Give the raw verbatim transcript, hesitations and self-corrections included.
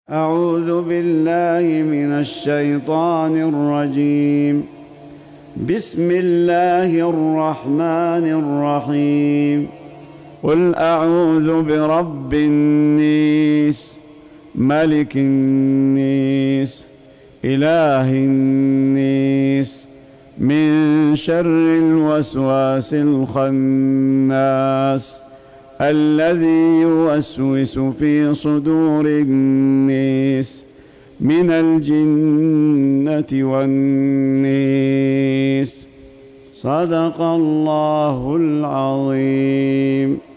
أعوذ بالله من الشيطان الرجيم. بسم الله الرحمن الرحيم. قل أعوذ برب الناس، ملك الناس، إله الناس، من شر الوسواس الخناس الذي يوسوس في صدور الناس من الجنة والناس. صدق الله العظيم.